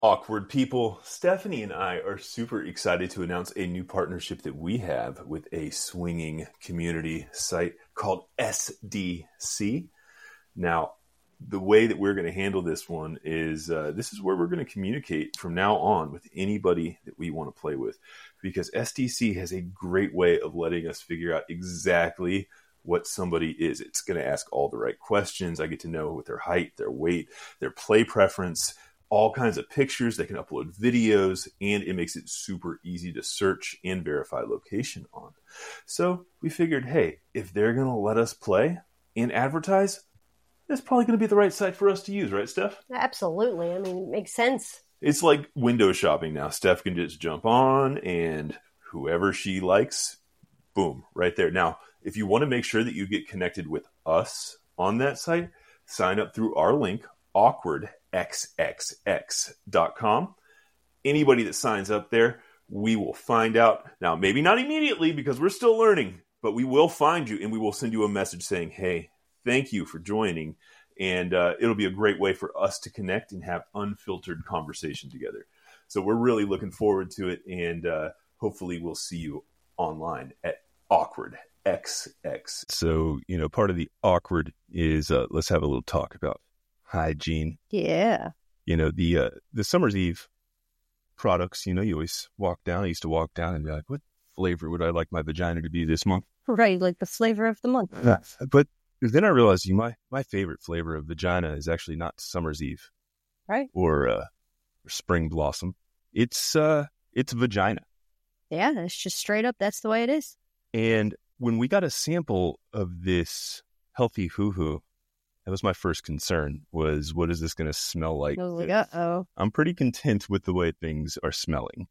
Awkward people, Stephanie and I are super excited to announce a new partnership that we have with a swinging community site called SDC. Now, the way that we're going to handle this one is this is where we're going to communicate from now on with anybody that we want to play with, because SDC has a great way of letting us figure out exactly what somebody is. It's going to ask all the right questions. I get to know what their height, their weight, their play preference, all kinds of pictures. They can upload videos, and it makes it super easy to search and verify location on. So we figured, hey, if they're going to let us play and advertise, that's probably going to be the right site for us to use, right, Steph? Absolutely. I mean, it makes sense. It's like window shopping now. Steph can just jump on, and whoever she likes, boom, right there. Now, if you want to make sure that you get connected with us on that site, sign up through our link, awkwardxxx.com. Anybody that signs up there, we will find out. Now, maybe not immediately because we're still learning, but we will find you and we will send you a message saying, hey, thank you for joining. And it'll be a great way for us to connect and have unfiltered conversation together. So we're really looking forward to it. And hopefully we'll see you online at awkwardxx. So, part of the awkward is let's have a little talk about hygiene. Yeah. The Summer's Eve products, you always walk down. I used to walk down and be like, what flavor would I like my vagina to be this month? Right, like the flavor of the month. But then I realized my favorite flavor of vagina is actually not Summer's Eve. Right. Or Spring Blossom. It's vagina. Yeah, it's just straight up. That's the way it is. And when we got a sample of this healthy hoo-hoo, that was my first concern, was what is this going to smell like? I was like, uh-oh. I'm pretty content with the way things are smelling.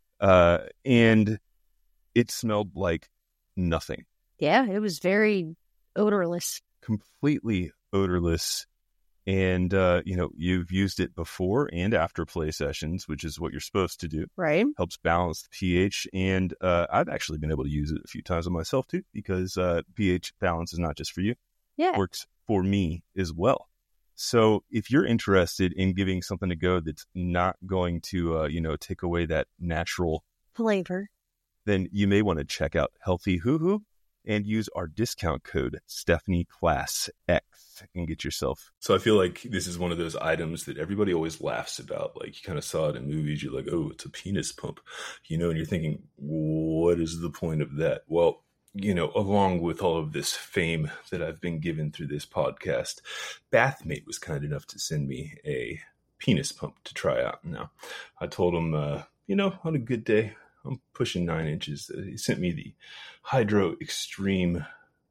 And it smelled like nothing. Yeah, it was very odorless. Completely odorless. And, you've used it before and after play sessions, which is what you're supposed to do. Right. Helps balance the pH. And I've actually been able to use it a few times on myself, too, because pH balance is not just for you. Yeah. It works for me as well. So if you're interested in giving something a go that's not going to, take away that natural flavor, then you may want to check out Healthy Hoo Hoo and use our discount code StephanieClassX and get yourself. So I feel like this is one of those items that everybody always laughs about. Like, you kind of saw it in movies. You're like, oh, it's a penis pump, and you're thinking, what is the point of that? Well, along with all of this fame that I've been given through this podcast, Bathmate was kind enough to send me a penis pump to try out. Now, I told him, on a good day, I'm pushing 9 inches. He sent me the Hydro Extreme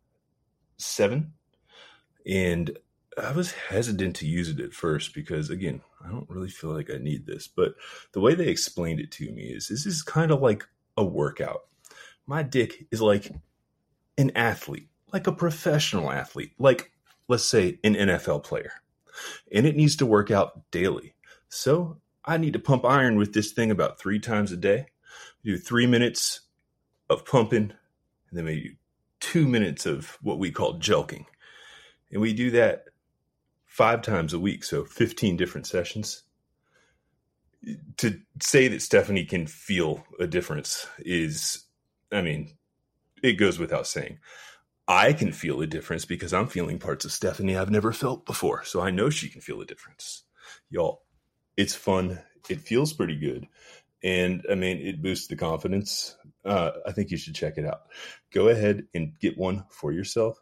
7, and I was hesitant to use it at first because, again, I don't really feel like I need this. But the way they explained it to me is this is kind of like a workout. My dick is like an athlete, like a professional athlete, like, let's say, an NFL player, and it needs to work out daily. So I need to pump iron with this thing about 3 times a day. Do 3 minutes of pumping, and then maybe 2 minutes of what we call jelking. And we do that 5 times a week, so 15 different sessions. To say that Stephanie can feel a difference is, it goes without saying. I can feel a difference because I'm feeling parts of Stephanie I've never felt before, so I know she can feel a difference. Y'all, it's fun. It feels pretty good. And it boosts the confidence. I think you should check it out. Go ahead and get one for yourself.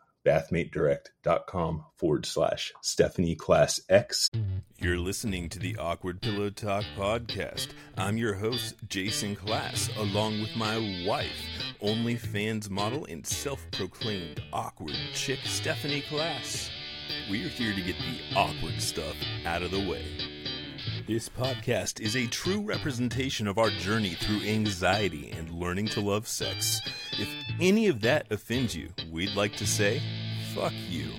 BathmateDirect.com/StephanieClassX. You're listening to the Awkward Pillow Talk podcast. I'm your host, Jason Class, along with my wife, OnlyFans model and self-proclaimed awkward chick, Stephanie Class. We're here to get the awkward stuff out of the way. This podcast is a true representation of our journey through anxiety and learning to love sex. If any of that offends you, we'd like to say, fuck you.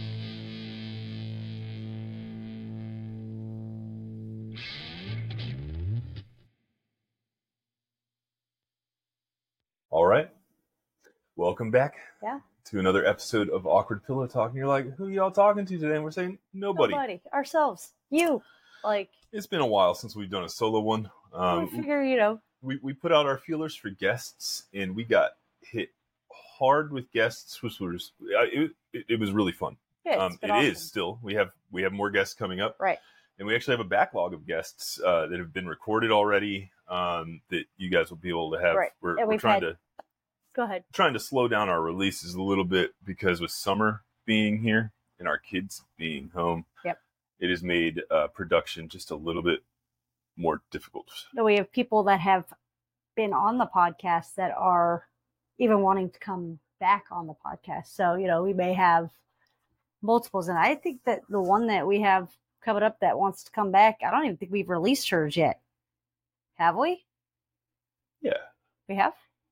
All right. Welcome back. Yeah. To another episode of Awkward Pillow Talk. And you're like, who y'all talking to today? And we're saying, nobody. Ourselves. You. Like, it's been a while since we've done a solo one. I figure, we put out our feelers for guests, and we got hit hard with guests, which was it was really fun. Yeah, it awesome. is still. We have more guests coming up, right? And we actually have a backlog of guests that have been recorded already that you guys will be able to have. Right. We're trying to go ahead. Trying to slow down our releases a little bit because with summer being here and our kids being home, yep, it has made production just a little bit more difficult. No, we have people that have been on the podcast that are even wanting to come back on the podcast. So, we may have multiples. And I think that the one that we have coming up that wants to come back, I don't even think we've released hers yet. Have we? Yeah. We have?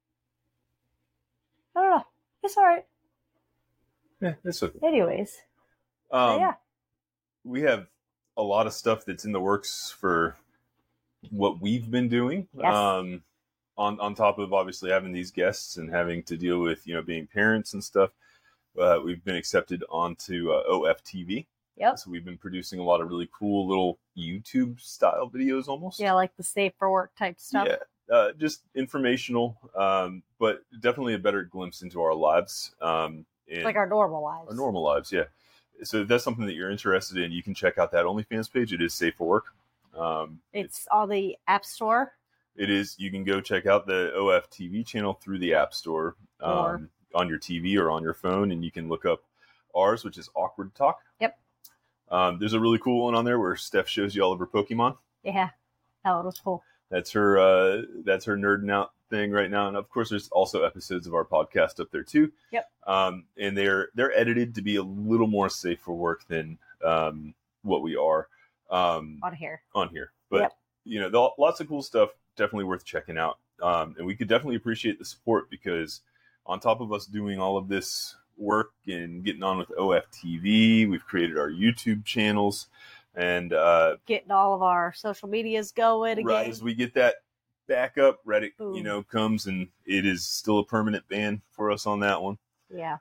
I don't know. It's all right. Yeah, it's okay. Anyways. Yeah. We have a lot of stuff that's in the works for what we've been doing. Yes. On top of obviously having these guests and having to deal with, being parents and stuff. We've been accepted onto OFTV. Yep. So we've been producing a lot of really cool little YouTube style videos almost. Yeah, like the Safe for Work type stuff. Yeah. Just informational, but definitely a better glimpse into our lives. Like our normal lives. Our normal lives, yeah. So if that's something that you're interested in, you can check out that OnlyFans page. It is Safe for Work. It's on the App Store. It is. You can go check out the OFTV channel through the App Store on your TV or on your phone, and you can look up ours, which is Awkward Talk. Yep. There's a really cool one on there where Steph shows you all of her Pokemon. Yeah, that was cool. That's her nerding out thing right now, and of course, there's also episodes of our podcast up there too. Yep. And they're edited to be a little more safe for work than what we are on here. But lots of cool stuff. Definitely worth checking out. And we could definitely appreciate the support because on top of us doing all of this work and getting on with OFTV, we've created our YouTube channels and getting all of our social medias going again. Right as we get that back up, Reddit, comes and it is still a permanent ban for us on that one. Yeah.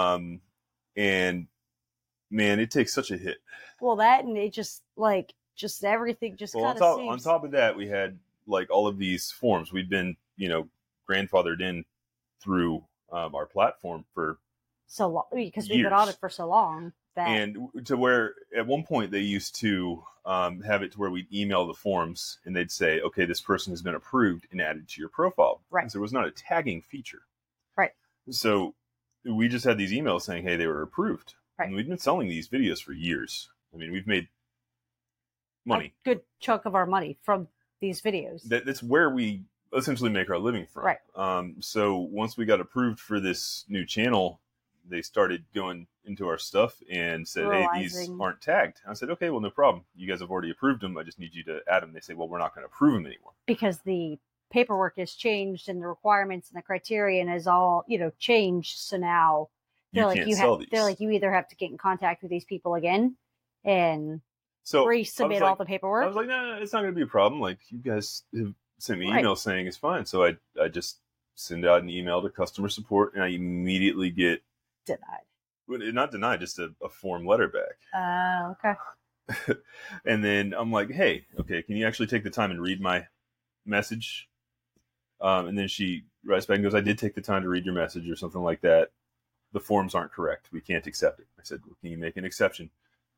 And man, it takes such a hit. Well, that and it just everything just kind of seems. On top of that, we had like all of these forms. We've been, grandfathered in through our platform for so long because we've been on it for so long. And to where at one point they used to have it to where we'd email the forms and they'd say, okay, this person has been approved and added to your profile. Right. Because there was not a tagging feature. Right. So we just had these emails saying, hey, they were approved. Right. And we've been selling these videos for years. I mean, we've made money. A good chunk of our money from these videos. That's where we essentially make our living from. Right. So once we got approved for this new channel, they started going into our stuff and said, hey, these aren't tagged. I said, okay, well, no problem. You guys have already approved them. I just need you to add them. They say, well, we're not going to approve them anymore. Because the paperwork has changed and the requirements and the criterion is all, changed. So now they're like, you either have to get in contact with these people again and resubmit all the paperwork. I was like, no, it's not going to be a problem. Like, you guys have sent me emails saying it's fine. So I just send out an email to customer support and I immediately get denied. Not denied, just a form letter back. Okay. And then I'm like, hey, okay, can you actually take the time and read my message? And then she writes back and goes, I did take the time to read your message or something like that. The forms aren't correct. We can't accept it. I said, well, can you make an exception?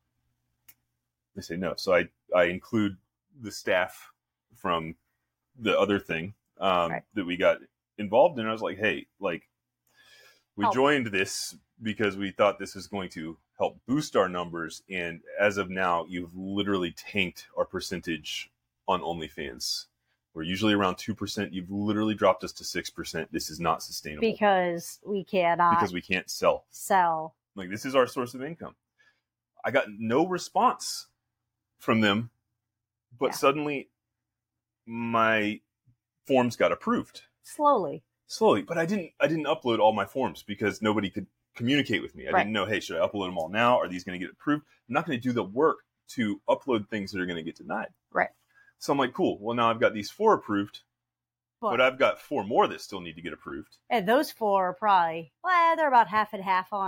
They say no. So I include the staff from the other thing that we got involved in. I was like, hey, we joined this because we thought this was going to help boost our numbers. And as of now, you've literally tanked our percentage on OnlyFans. We're usually around 2%. You've literally dropped us to 6%. This is not sustainable. Because we cannot. Because we can't sell. Like, this is our source of income. I got no response from them, but suddenly my forms got approved. Slowly, but I didn't upload all my forms because nobody could communicate with me. I didn't know, hey, should I upload them all now? Are these going to get approved? I'm not going to do the work to upload things that are going to get denied. Right. So I'm like, cool. Well, now I've got these 4 approved, but I've got 4 more that still need to get approved. And those 4 are probably, they're about half and half on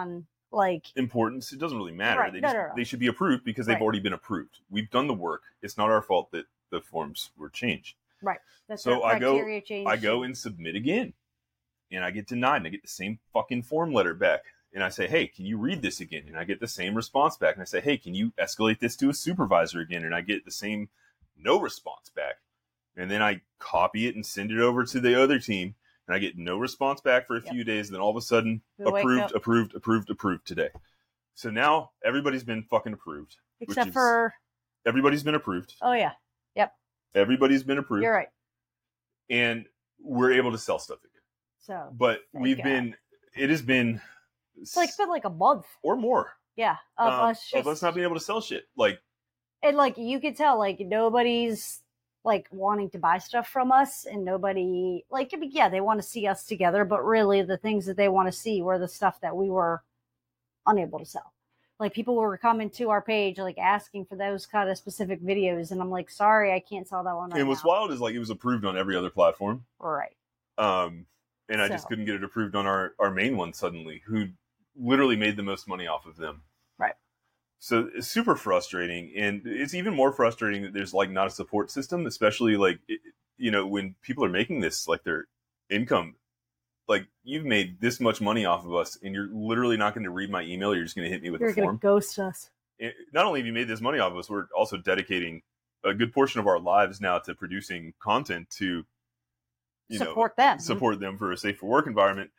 like importance. It doesn't really matter. Right. They should be approved because they've already been approved. We've done the work. It's not our fault that the forms were changed. Right. That's so I go and submit again, and I get denied, and I get the same fucking form letter back. And I say, hey, can you read this again? And I get the same response back. And I say, hey, can you escalate this to a supervisor again? And I get the same no response back. And then I copy it and send it over to the other team. And I get no response back for a few days. And then all of a sudden, approved today. So now everybody's been fucking approved. Except for... Everybody's been approved. Oh, yeah. Yep. Everybody's been approved. You're right. And we're able to sell stuff again. So, but it has been... It's been like a month or more. Yeah, of us not being able to sell shit. And you could tell nobody's wanting to buy stuff from us, and nobody they want to see us together, but really the things that they want to see were the stuff that we were unable to sell. People were coming to our page asking for those kind of specific videos, and I'm like, sorry, I can't sell that one right now. And what's wild is it was approved on every other platform, right? And I just couldn't get it approved on our main one suddenly, who literally made the most money off of them. Right. So it's super frustrating. And it's even more frustrating that there's not a support system, especially when people are making this, their income, you've made this much money off of us and you're literally not going to read my email. You're just going to hit me with a form. You're going to ghost us. And not only have you made this money off of us, we're also dedicating a good portion of our lives now to producing content to, support them for a safe for work environment.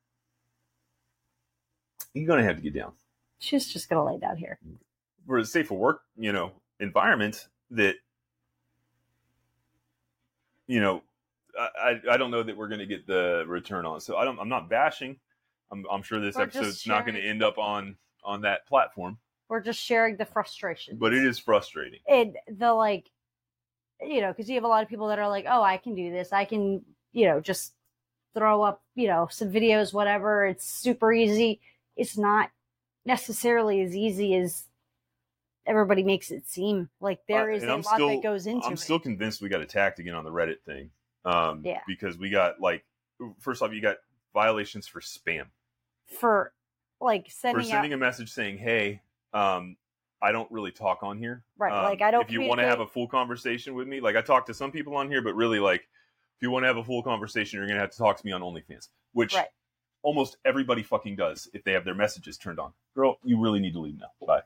You're going to have to get down. She's just going to lay down here. For a safe for work, environment that, I don't know that we're going to get the return on. So I'm not bashing. I'm sure this episode's not going to end up on that platform. We're just sharing the frustration. But it is frustrating. And because you have a lot of people that are like, oh, I can do this. I can, just throw up, some videos, whatever. It's super easy. It's not necessarily as easy as everybody makes it seem. There is a lot that goes into it. I'm still convinced we got attacked again on the Reddit thing. Because we got first off, you got violations for spam. For sending a message saying, hey, I don't really talk on here. Right. I don't. If you want to have a full conversation with me, I talk to some people on here, but really if you want to have a full conversation, you're going to have to talk to me on OnlyFans, which almost everybody fucking does if they have their messages turned on. Girl, you really need to leave now. Bye.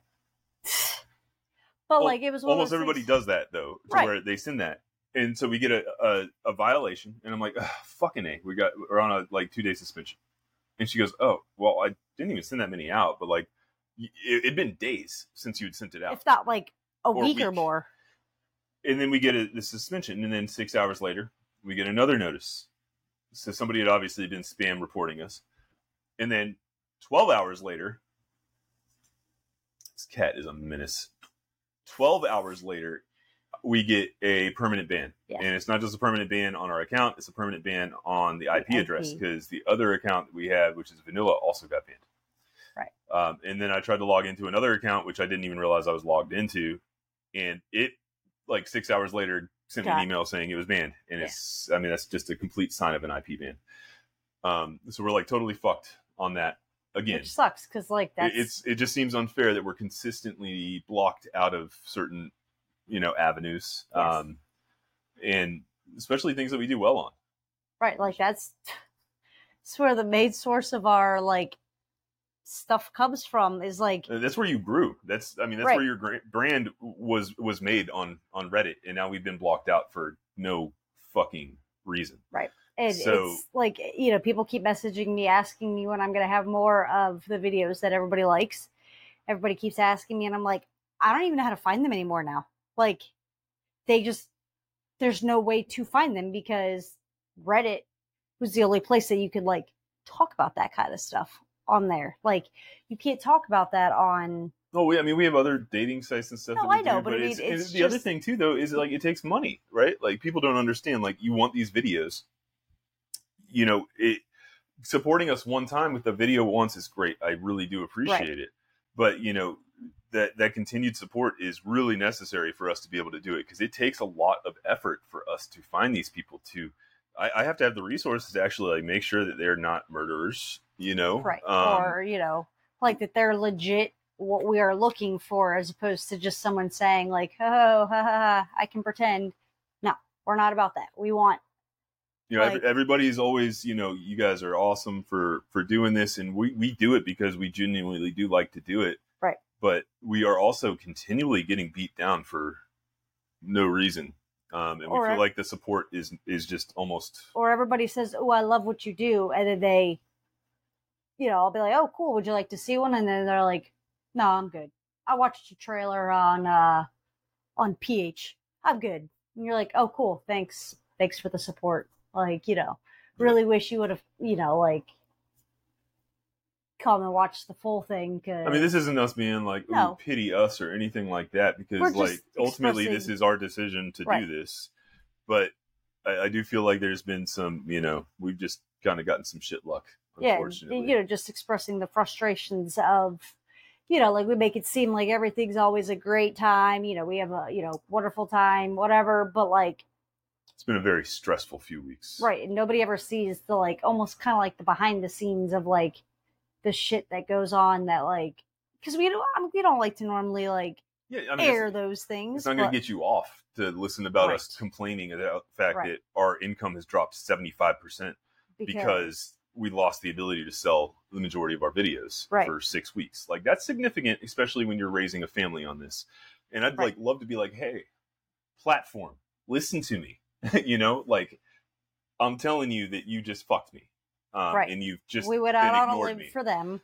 But it was almost everybody does that though, where they send that. And so we get a violation, and I'm like, fucking A. We're on a 2-day suspension. And she goes, oh, well, I didn't even send that many out, but it'd been days since you'd sent it out. If not a week or more. And then we get the suspension, and then 6 hours later, we get another notice. So somebody had obviously been spam reporting us. And then 12 hours later, this cat is a menace. 12 hours later, we get a permanent ban. Yeah. And it's not just a permanent ban on our account, it's a permanent ban on the IP address, because the other account that we have, which is Vanilla, also got banned. Right. And then I tried to log into another account, which I didn't even realize I was logged into. And it, 6 hours later, sent me an email saying it was banned. And that's just a complete sign of an IP ban. So we're totally fucked on that again. Which sucks, because that's... It just seems unfair that we're consistently blocked out of certain avenues, and especially things that we do well on. Right, that's where the main source of our stuff comes from. Is that's where you grew. That's where your brand was made on Reddit, and now we've been blocked out for no fucking reason. Right, and so, it's people keep messaging me asking me when I'm going to have more of the videos that everybody likes. Everybody keeps asking me, and I'm like, I don't even know how to find them anymore now. There's no way to find them, because Reddit was the only place that you could talk about that kind of stuff on there. You can't talk about that on... Oh, we have other dating sites and stuff. No, I know, but it's the other thing too, though, is it takes money, right? People don't understand, you want these videos, supporting us one time with the video once is great. I really do appreciate it. But, that continued support is really necessary for us to be able to do it, because it takes a lot of effort for us to find these people. I have to have the resources to actually make sure that they're not murderers, right? Or like that they're legit what we are looking for, as opposed to just someone saying like, oh, ha, ha, ha, I can pretend. No, we're not about that. We want, like, everybody's always, you guys are awesome for doing this, and we do it because we genuinely do like to do it. Right. But we are also continually getting beat down for no reason. And we feel like the support is just almost... Or everybody says, oh, I love what you do. And then they, I'll be like, oh, cool. Would you like to see one? And then they're like, no, I'm good. I watched your trailer on PH. I'm good. And you're like, oh, cool. Thanks for the support. Like, really wish you would have, like, come and watch the full thing. I mean, this isn't us being like, ooh, pity us or anything like that, because like ultimately this is our decision to do this. But I do feel like there's been some, we've just kind of gotten some shit luck, unfortunately. Yeah, just expressing the frustrations of, like we make it seem like everything's always a great time. We have a, wonderful time, whatever. But like, it's been a very stressful few weeks. Right. And nobody ever sees the, like, almost kind of like the behind the scenes of like the shit that goes on that, like, because we don't like to normally like air those things. It's not going to get you off to listen about us complaining about the fact that our income has dropped 75% because we lost the ability to sell the majority of our videos for 6 weeks. Like, that's significant, especially when you're raising a family on this. And I'd like love to be like, hey, platform, listen to me. Like, I'm telling you that you just fucked me. And you've just we would out on a limb for them.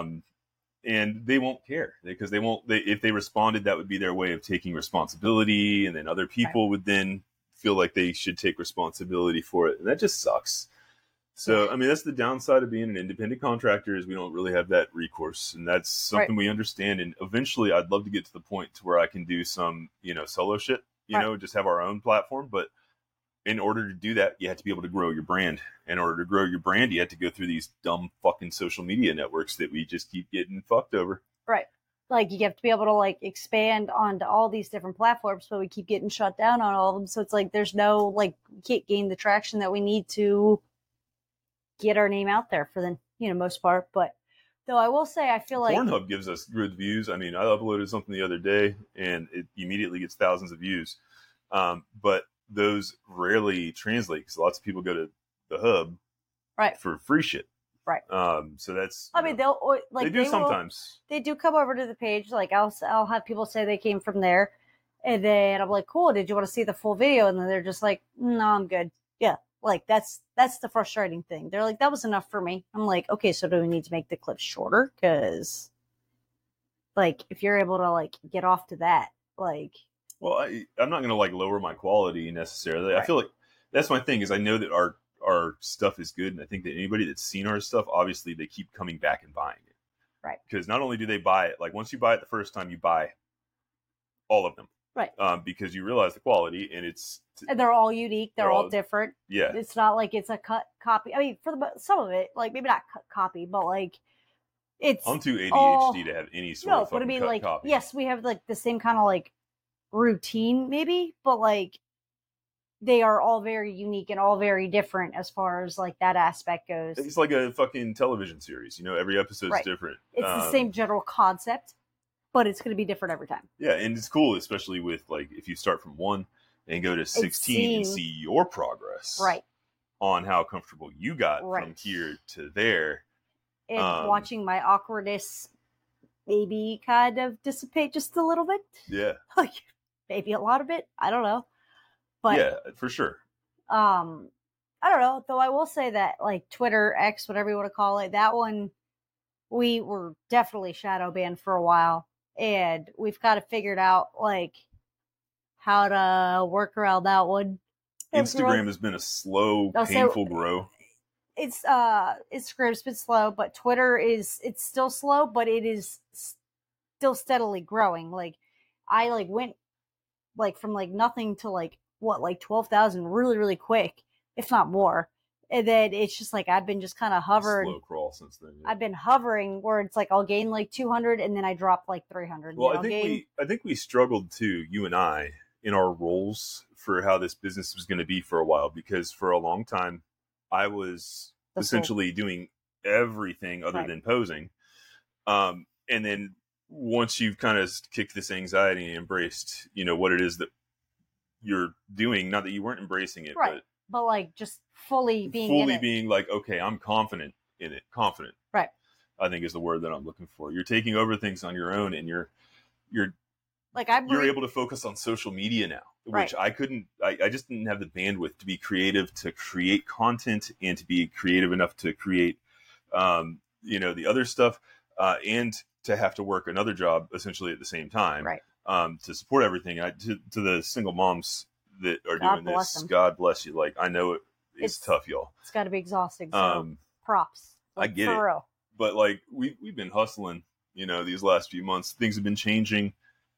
And they won't care because if they responded, that would be their way of taking responsibility, and then other people would then feel like they should take responsibility for it, and that just sucks. So, I mean, that's the downside of being an independent contractor, is we don't really have that recourse, and that's something we understand. And eventually, I'd love to get to the point to where I can do some, solo shit, just have our own platform, but in order to do that, you have to be able to grow your brand. In order to grow your brand, you have to go through these dumb fucking social media networks that we just keep getting fucked over. Right. Like, you have to be able to, like, expand onto all these different platforms, but we keep getting shut down on all of them. So it's like, there's no, like, we can't gain the traction that we need to get our name out there for the, most part. But though I will say, I feel like Pornhub gives us good views. I mean, I uploaded something the other day and it immediately gets thousands of views. But those rarely translate because lots of people go to the hub for free shit. Right. So that's, I mean, they do sometimes. They do come over to the page. Like, I'll have people say they came from there, and then I'm like, cool, did you want to see the full video? And then they're just like, no, I'm good. Yeah. Like, that's the frustrating thing. They're like, that was enough for me. I'm like, okay, so do we need to make the clips shorter? Cause like, if you're able to like get off to that, like, well, I'm not going to like lower my quality necessarily. I feel like that's my thing, is I know that our stuff is good. And I think that anybody that's seen our stuff, obviously they keep coming back and buying it. Right. Because not only do they buy it, like once you buy it the first time, you buy all of them. Right. Because you realize the quality, and and they're all unique. They're all different. Yeah. It's not like it's a cut copy. I mean, for some of it, like maybe not cut copy, but like it's. I'm too ADHD to have any sort of fucking cut like, copy. Yes, we have like the same kind of like routine maybe, but like they are all very unique and all very different as far as like that aspect goes. It's like a fucking television series, every episode's different. It's the same general concept, but it's going to be different every time. Yeah, and it's cool, especially with like if you start from 1 and go to 16 and see your progress on how comfortable you got from here to there, and watching my awkwardness maybe kind of dissipate just a little bit. Yeah. Like maybe a lot of it. I don't know. But yeah, for sure. I don't know. Though I will say that like Twitter, X, whatever you want to call it, that one, we were definitely shadow banned for a while. And we've got to figure out like how to work around that one. Instagram has been a slow, painful grow. It's Instagram's been slow, but Twitter it's still slow, but it is still steadily growing. Like I like went like from like nothing to like 12,000 really, really quick, if not more. And then it's just like I've been just kind of hovering. Slow crawl since then. Yeah. I've been hovering where it's like I'll gain like 200 and then I drop like 300. Well, I think we struggled too, you and I, in our roles for how this business was going to be for a while, because for a long time I was essentially doing everything other than posing. And then once you've kind of kicked this anxiety and embraced, what it is that you're doing, not that you weren't embracing it, right. But like just fully being like, okay, I'm confident in it. Confident. Right. I think is the word that I'm looking for. You're taking over things on your own, and you're able to focus on social media now, which I couldn't. I just didn't have the bandwidth to be creative, to create content, and to be creative enough to create, the other stuff, and to have to work another job essentially at the same time, right? To support everything. To the single moms that are doing this, God bless you. Like, I know it's tough, y'all. It's got to be exhausting. So props. I get it. Real. But like we've been hustling, these last few months. Things have been changing,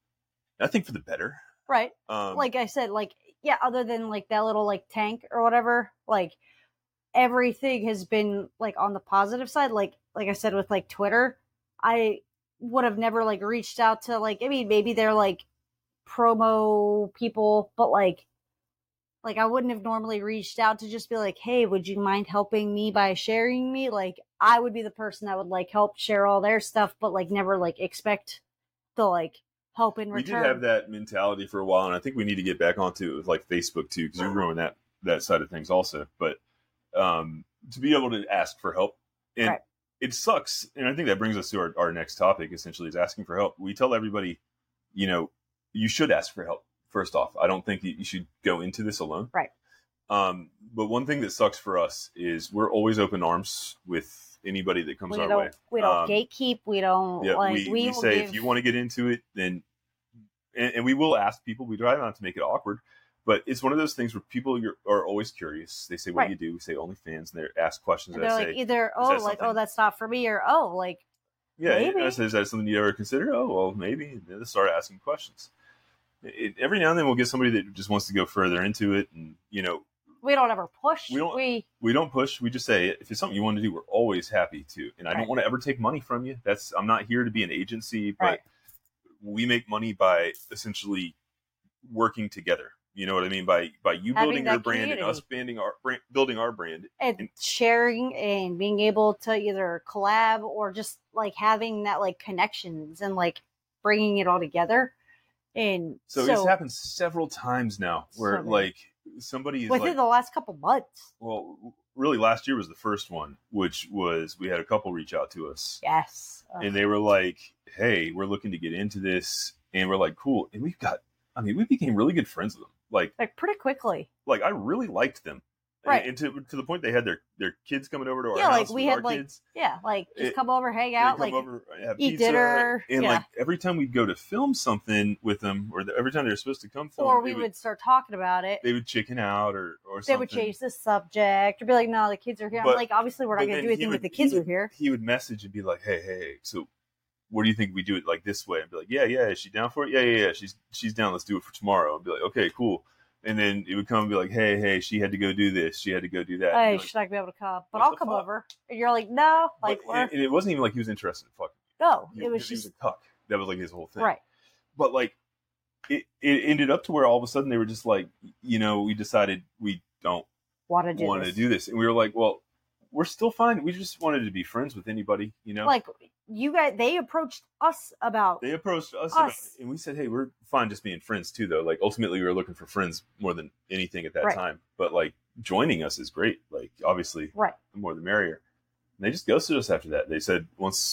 I think, for the better. Right. Like I said, other than like that little like tank or whatever, like everything has been like on the positive side. Like I said, with like Twitter, I would have never like reached out to maybe they're like promo people, but like I wouldn't have normally reached out to just be like, hey, would you mind helping me by sharing me? Like, I would be the person that would like help share all their stuff, but like never like expect the like help in return. We did have that mentality for a while, and I think we need to get back onto it with like Facebook too, because you're growing that side of things also. But to be able to ask for help, and it sucks. And I think that brings us to our next topic, essentially, is asking for help. We tell everybody, you should ask for help. First off, I don't think that you should go into this alone. Right. But one thing that sucks for us is we're always open arms with anybody that comes our way. We don't gatekeep. We don't. Yeah, we say if you want to get into it, then, and we will ask people. We try not to make it awkward, but it's one of those things where people are always curious. They say, "What do you do?" We say OnlyFans, and they ask questions. And they're like, either that's not for me, or maybe. I say, is that something you ever consider? Oh, well, maybe. And then they start asking questions. Every now and then we'll get somebody that just wants to go further into it, and we don't ever push. We don't push. We just say, if it's something you want to do, we're always happy to. And I don't want to ever take money from you. I'm not here to be an agency, but we make money by essentially working together. You know what I mean? By you building your brand and us building our brand and sharing and being able to either collab or just like having that like connections and like bringing it all together. And so it's happened several times now where like somebody is within the last couple months. Well, really last year was the first one, which was, we had a couple reach out to us. Yes. And they were like, hey, we're looking to get into this. And we're like, cool. And we became really good friends with them. Like pretty quickly. Like, I really liked them. Right. And to the point they had their kids coming over to our like house we had like kids. Yeah, like just come over, hang out, like over, have eat pizza, dinner. And like every time we'd go to film something with them, or every time they were supposed to come film, or we would start talking about it. They would chicken out or something. They would change the subject or be like, no, the kids are here. I'm like, obviously we're not going to do anything with the kids who are here. He would message and be like, hey, so what do you think we do it like this way? And be like, yeah, is she down for it? Yeah, she's down. Let's do it for tomorrow. And be like, okay, cool. And then it would come and be like, hey, she had to go do this. She had to go do that. Hey, she's not going to be able to come. But I'll come over. And you're like, no. And it wasn't even like he was interested in fucking. No. It was just. He was a cuck. That was like his whole thing. Right. But like, it ended up to where all of a sudden they were just like, we decided we don't want to do this. And we were like, well, we're still fine. We just wanted to be friends with anybody, Like, you guys, they approached us about it, and we said, hey, we're fine just being friends too, though. Like, ultimately we were looking for friends more than anything at that time, but like joining us is great. Like, obviously, the more the merrier. And they just ghosted us after that. They said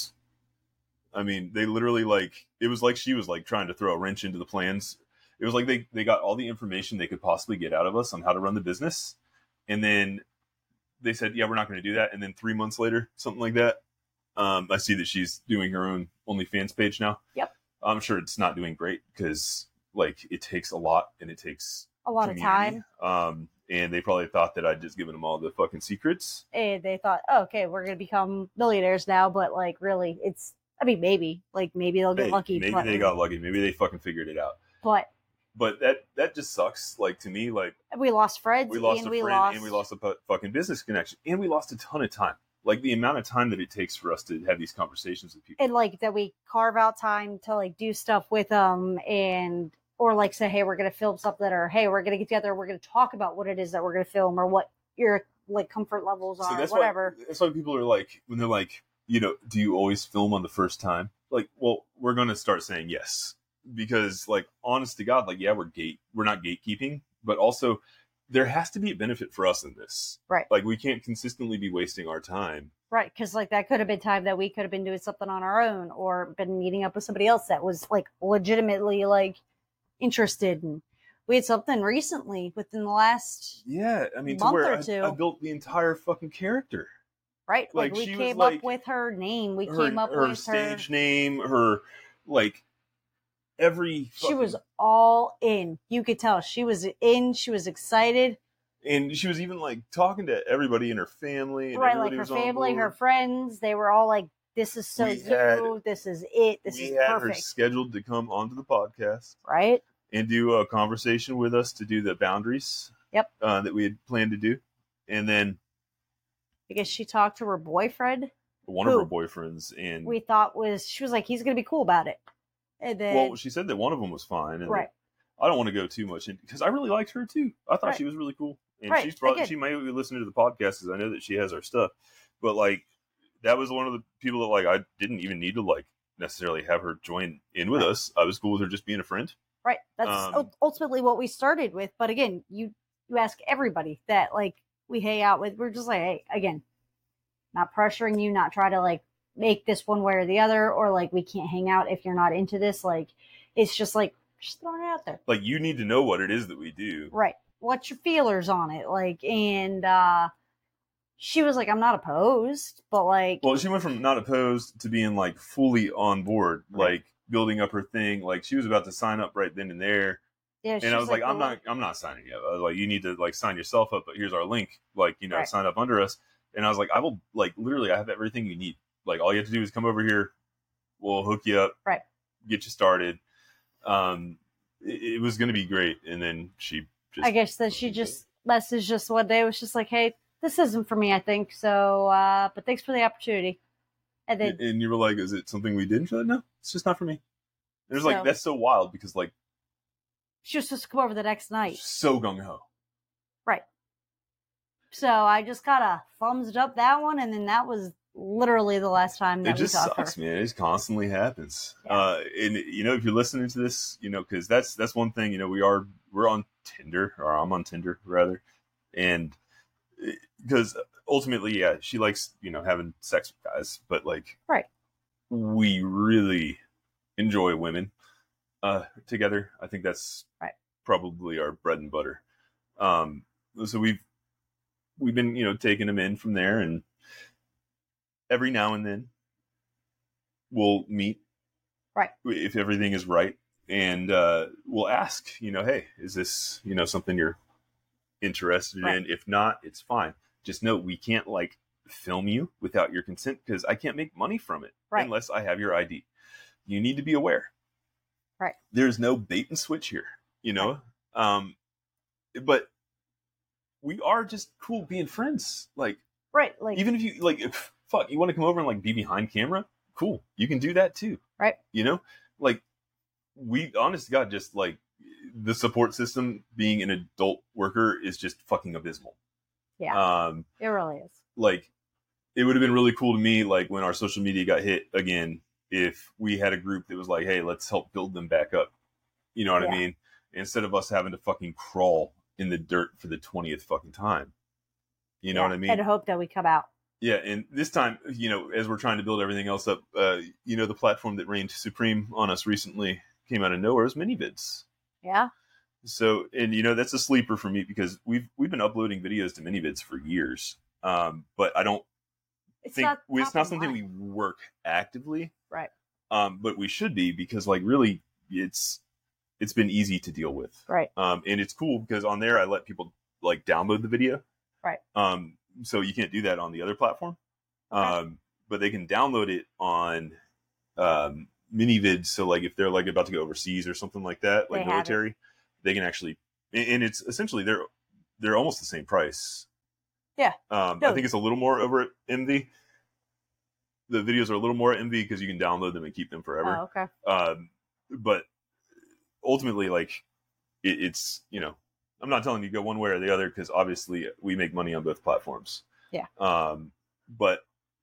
they literally, like, it was like she was like trying to throw a wrench into the plans. It was like they got all the information they could possibly get out of us on how to run the business, and then they said, yeah, we're not going to do that. And then 3 months later, something like that, I see that she's doing her own OnlyFans page now. Yep. I'm sure it's not doing great because, like, it takes a lot and it takes a lot of time. And they probably thought that I'd just given them all the fucking secrets. And they thought, oh, okay, we're going to become millionaires now. But, like, really, maybe they'll get lucky. Maybe they got lucky. Maybe they fucking figured it out. But that just sucks. Like, to me, like, we lost friends. We lost a fucking business connection. And we lost a ton of time. Like, the amount of time that it takes for us to have these conversations with people. And, like, that we carve out time to, like, do stuff with them or, like, say, hey, we're going to film something, or, hey, we're going to get together, we're going to talk about what it is that we're going to film, or what your, like, comfort levels are, whatever. That's why people are, like, when they're like, do you always film on the first time? Like, well, we're going to start saying yes, because like, honest to God, like, yeah, we're not gatekeeping, but also there has to be a benefit for us in this. Right. Like, we can't consistently be wasting our time. Right. Because like that could have been time that we could have been doing something on our own or been meeting up with somebody else that was like legitimately like interested. And we had something recently within the last month to where or two. I built the entire fucking character. Right. Like we came up with her name. We came up with her stage name, her like every she was all in. You could tell she was in, she was excited. And she was even like talking to everybody in her family. And right, like her family, her friends. They were all like, this is so you. This is it. This is perfect. We had her scheduled to come onto the podcast. Right. And do a conversation with us to do the boundaries. Yep. That we had planned to do. And then because she talked to her boyfriend. One of her boyfriends. And we thought she was like, he's going to be cool about it. And then, well, she said that one of them was fine. And right. I don't want to go too much in because I really liked her too. I thought she was really cool. And she might be listening to the podcast because I know that she has our stuff. But like, that was one of the people that like, I didn't even need to like necessarily have her join in with us. I was cool with her just being a friend. Right. That's ultimately what we started with. But again, you ask everybody that like we hang out with. We're just like, hey, again, not pressuring you, not try to like make this one way or the other, or like we can't hang out if you're not into this. Like, it's just like, just throwing it out there. Like, you need to know what it is that we do. Right. What's your feelers on it? Like, and she was like, I'm not opposed, but like. Well, she went from not opposed to being like fully on board, like building up her thing. Like, she was about to sign up right then and there. Yeah, and I was like, I'm not signing up. I was like, you need to like sign yourself up, but here's our link. Like, sign up under us. And I was like, I will like literally, I have everything you need. Like, all you have to do is come over here. We'll hook you up. Right. Get you started. It was going to be great. And then she just, I guess that she just messaged just one day. It was just like, hey, this isn't for me, I think. So, but thanks for the opportunity. And then, and you were like, is it something we did? No, it's just not for me. And it was like, that's so wild because like, she was supposed to come over the next night. So gung-ho. Right. So I just kind of thumbs up that one. And then that was literally the last time that we talked. It just sucks, man. It just constantly happens. Yeah. And if you're listening to this, because that's one thing. We're on Tinder, or I'm on Tinder rather, and because ultimately, yeah, she likes having sex with guys, but like, right, we really enjoy women together. I think that's probably our bread and butter. So we've been taking them in from there, and every now and then we'll meet, right, if everything is right, and we'll ask, hey, is this something you're interested in? If not, it's fine. Just know we can't like film you without your consent, because I can't make money from it unless I have your ID. You need to be aware. Right. There's no bait and switch here, but we are just cool being friends. Like, right. Like, even if you like, you want to come over and like be behind camera, cool. You can do that too. Right. Like, we, honest to God, just like the support system being an adult worker is just fucking abysmal. Yeah. It really is. Like, it would have been really cool to me, like when our social media got hit again, if we had a group that was like, hey, let's help build them back up. You know what I mean? Instead of us having to fucking crawl in the dirt for the 20th fucking time. You know what I mean? I'd hope that we come out. Yeah, and this time, as we're trying to build everything else up, the platform that reigned supreme on us recently came out of nowhere is ManyVids. Yeah. So, and that's a sleeper for me because we've been uploading videos to ManyVids for years. But I don't think it's not something we work actively. Right. But we should be, because like really it's been easy to deal with. Right. And it's cool because on there I let people like download the video. Right. So you can't do that on the other platform. Okay. But they can download it on ManyVids. So like if they're like about to go overseas or something like that, like military, they can actually, and it's essentially they're almost the same price. Yeah. I think it's a little more over at MV. The videos are a little more at MV because you can download them and keep them forever. Oh, okay. But ultimately, like it's I'm not telling you to go one way or the other because obviously we make money on both platforms. Yeah. But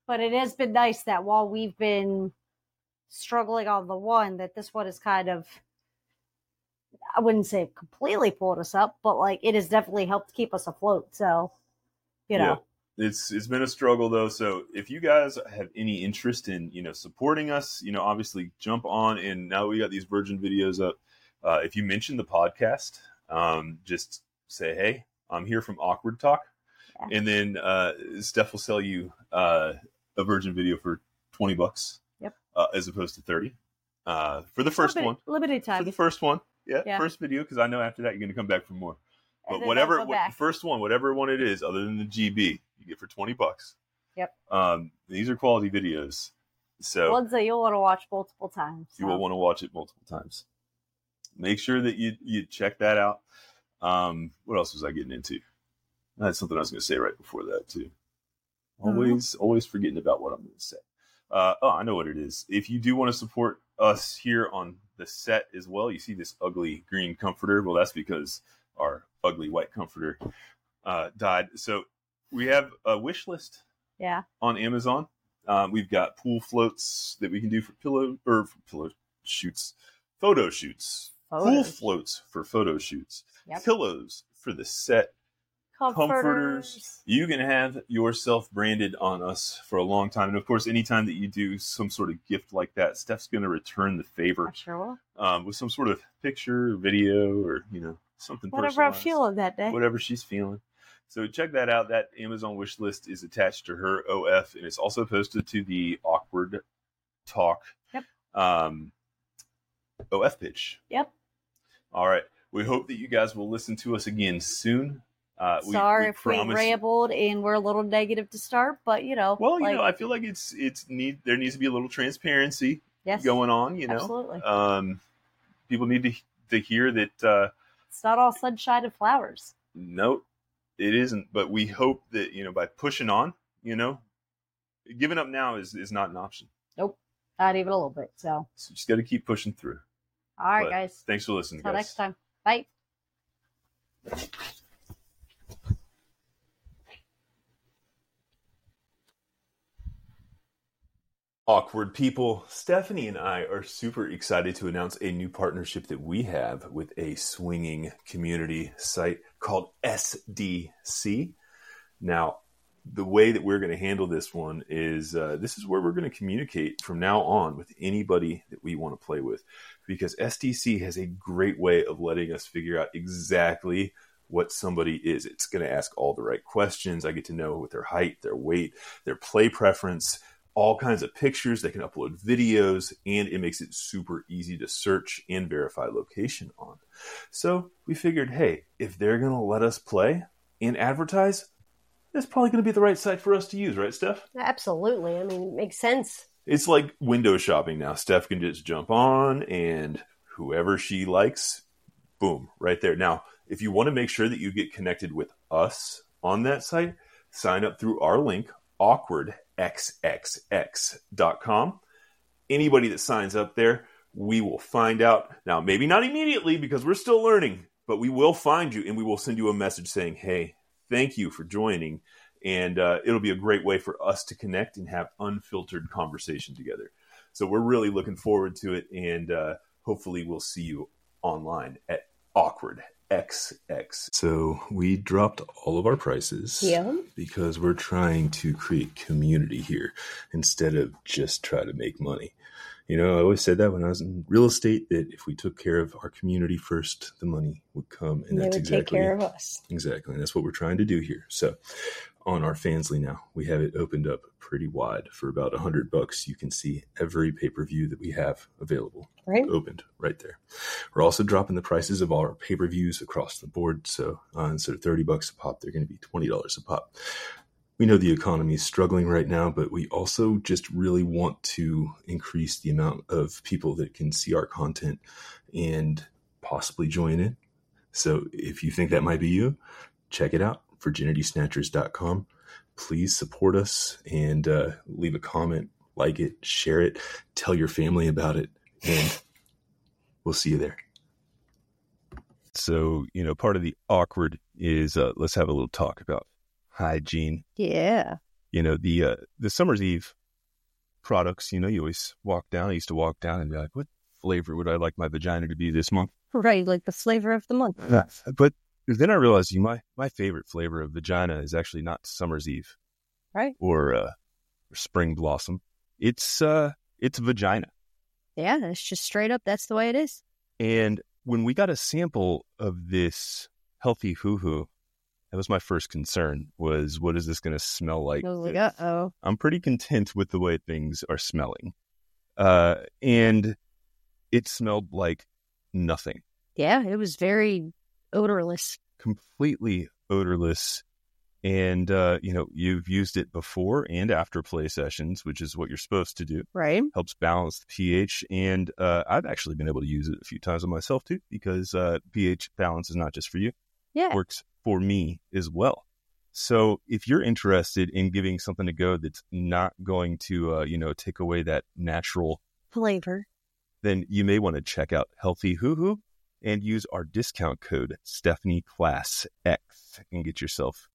But it has been nice that while we've been struggling on the one, that this one is kind of, I wouldn't say completely pulled us up, but like it has definitely helped keep us afloat. So, you know. Yeah. It's been a struggle though. So if you guys have any interest in, supporting us, obviously jump on. And now we got these Virgin videos up. If you mention the podcast, just say, hey, I'm here from Awkward Talk. Yeah. And then Steph will sell you a Virgin video for $20. Yep. As opposed to 30 for the first one. Limited time. For the first one. Yeah. First video, because I know after that you're going to come back for more. But whatever, first one, whatever one it is, other than the GB, you get for $20. Yep. These are quality videos. So ones that you'll want to watch multiple times. You will want to watch it multiple times. Make sure that you check that out. What else was I getting into? I had something I was going to say right before that too. Always forgetting about what I'm going to say. I know what it is. If you do want to support us here on the set as well, you see this ugly green comforter. Well, that's because our ugly white comforter died. So we have a wish list on Amazon. We've got pool floats that we can do for photo shoots, pool floats for photo shoots, pillows for the set, comforters. You can have yourself branded on us for a long time. And of course, anytime that you do some sort of gift like that, Steph's going to return the favor. I sure will. With some sort of picture, video, or, something whatever I'm feeling that day. Whatever she's feeling. So check that out. That Amazon wish list is attached to her OF, and it's also posted to the Awkward Talk OF pitch. Yep. All right. We hope that you guys will listen to us again soon. Sorry if we rambled and we're a little negative to start, but Well, I feel like there needs to be a little transparency going on. Absolutely. People need to hear that. It's not all sunshine and flowers. No, it isn't. But we hope that, by pushing on, giving up now is not an option. Nope. Not even a little bit. So just got to keep pushing through. All right, guys. Thanks for listening, Until guys. next time. Bye. Awkward people, Stephanie and I are super excited to announce a new partnership that we have with a swinging community site called SDC. Now, the way that we're going to handle this one is this is where we're going to communicate from now on with anybody that we want to play with, because SDC has a great way of letting us figure out exactly what somebody is. It's going to ask all the right questions. I get to know what their height, their weight, their play preference, all kinds of pictures. They can upload videos, and it makes it super easy to search and verify location on. So we figured, hey, if they're going to let us play and advertise, that's probably going to be the right site for us to use, right, Steph? Absolutely. I mean, it makes sense. It's like window shopping now. Steph can just jump on, and whoever she likes, boom, right there. Now, if you want to make sure that you get connected with us on that site, sign up through our link, awkwardxxx.com. Anybody that signs up there, we will find out. Now, maybe not immediately because we're still learning, but we will find you and we will send you a message saying, hey, thank you for joining. And it'll be a great way for us to connect and have unfiltered conversation together. So we're really looking forward to it. And hopefully we'll see you online at Awkward XX. So we dropped all of our prices because we're trying to create community here instead of just try to make money. I always said that when I was in real estate, that if we took care of our community first, the money would come. And that's exactly take care of us. Exactly. And that's what we're trying to do here. So on our Fansly now, we have it opened up pretty wide. For about $100, you can see every pay-per-view that we have available. Opened right there. We're also dropping the prices of all our pay-per-views across the board. So instead of $30 a pop, they're going to be $20 a pop. We know the economy is struggling right now, but we also just really want to increase the amount of people that can see our content and possibly join in. So if you think that might be you, check it out, virginitysnatchers.com. Please support us and leave a comment, like it, share it, tell your family about it, and we'll see you there. So, part of the awkward is let's have a little talk about hygiene. Yeah. the Summer's Eve products, you always walk down. I used to walk down and be like, what flavor would I like my vagina to be this month? Right, like the flavor of the month. But then I realized my favorite flavor of vagina is actually not Summer's Eve. Right. Or Spring Blossom. It's vagina. Yeah, it's just straight up. That's the way it is. And when we got a sample of this Healthy Hoo Hoo, that was my first concern, was what is this going to smell like? I was like, uh-oh. I'm pretty content with the way things are smelling. And it smelled like nothing. Yeah, it was very odorless. Completely odorless. And, you've used it before and after play sessions, which is what you're supposed to do. Right. Helps balance the pH. And I've actually been able to use it a few times on myself, too, because pH balance is not just for you. Yeah. It works for me as well. So if you're interested in giving something a go that's not going to, take away that natural flavor, then you may want to check out Healthy Hoo Hoo and use our discount code StephanieClassX and get yourself